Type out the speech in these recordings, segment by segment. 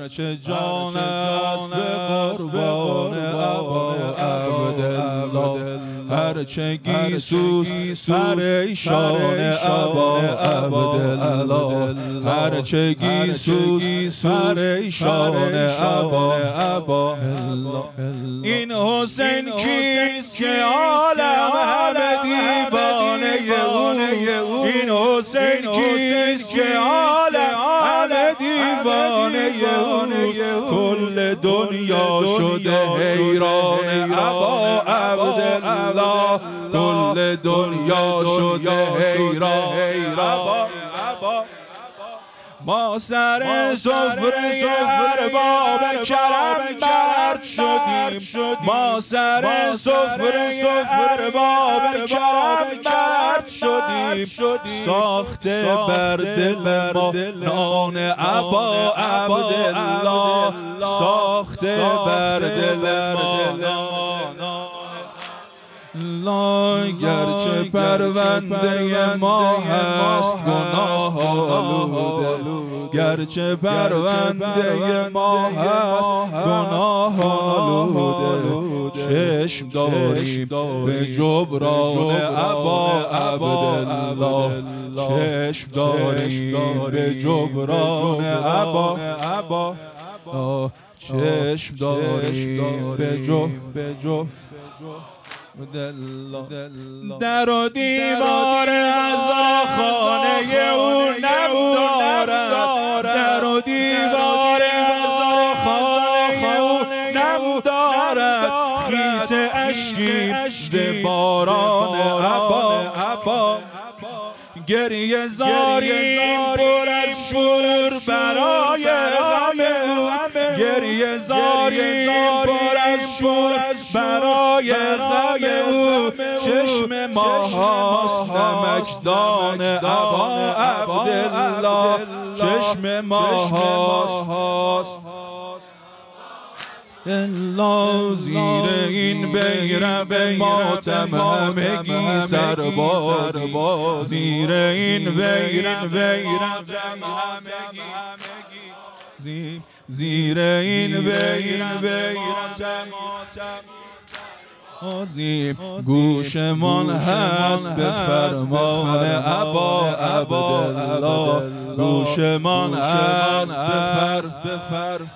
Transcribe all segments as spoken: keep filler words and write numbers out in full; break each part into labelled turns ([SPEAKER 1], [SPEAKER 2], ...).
[SPEAKER 1] هرچه جان است به قربان ابا عبدالله، هرچه گیسوست پریشان ابا عبدالله، هرچه گیسوست پریشان ابا عبدالله. این حسین کیست که عالم همه دیوانه او، این حسین کیست که عالم همه دیوانه او، کل دنیا شده حیران ابا عبدالله، کل دنیا شده حیران ابا. ما سر سفره ارباب کرم برد شدیم، ما سر سفره ارباب کرم برد شدیم، ساخته بر دل ما نان ابا عبدالله، ساخته بر دل ما نان. لا گرچه پرونده ما هست گناه آلوده، گرچه پرونده ما هست گناه آلوده، چشم داریم به جبران ابا عبدالله، چشم داریم به جبران ابا عبا، چشم داریم به جبران. در و دیوار عزا خانه او نم دارد، در و دیوار عزا خانه او نم دارد، خیس اشکیم ز باران ابا، گریه زاریم پر از شور برای غم او، گریه زاریم پر از شور برای غم او، چشم ما هاست نمکدان ابا عبدالله، چشم ما هاست الا زیر این بیرق ماتم همگی سربازی، زیر این بیرق ماتم همگی، زیر این بیرق ماتم عظیم، گوشمان هست به فرمان ابا عبدالله، گوشمان هست به فرمان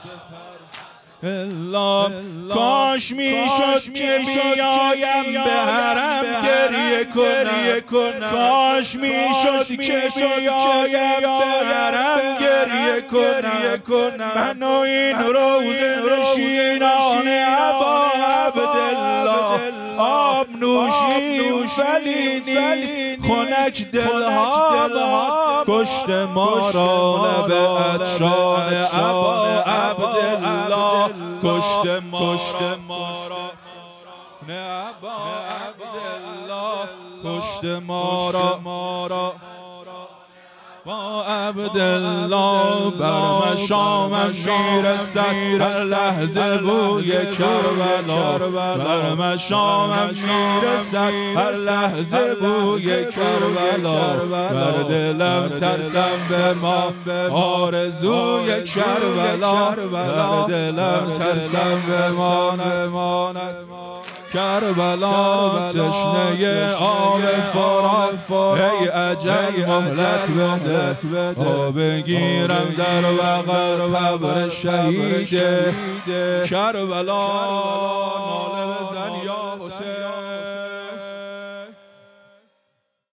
[SPEAKER 1] الا. کاش میشد که بیایم به حرم گریه کنم، کاش میشد که بیایم به حرم گریه کنم، من و این روزه نشینان ابا عبدالله، آب نوشیم ولی نیست خنک دلها ما، کشت ما را لب عطشان ابا عبدالله، کشت ما را نه ابا عبدالله، کشت ما را با عبدالله. بر مشامم میرسد هر لحظه بوی کربلا، بر مشامم میرسد هر لحظه بوی کربلا، بر دلم ترسم به ما آرزوی کربلا، بر دلم ترسم به ما نماند کربلا، تشنه آب فرات ای عجل مهلت بده، آب بگیرم در بغل قبر شهید کربلا، ناله بزن یا حسین.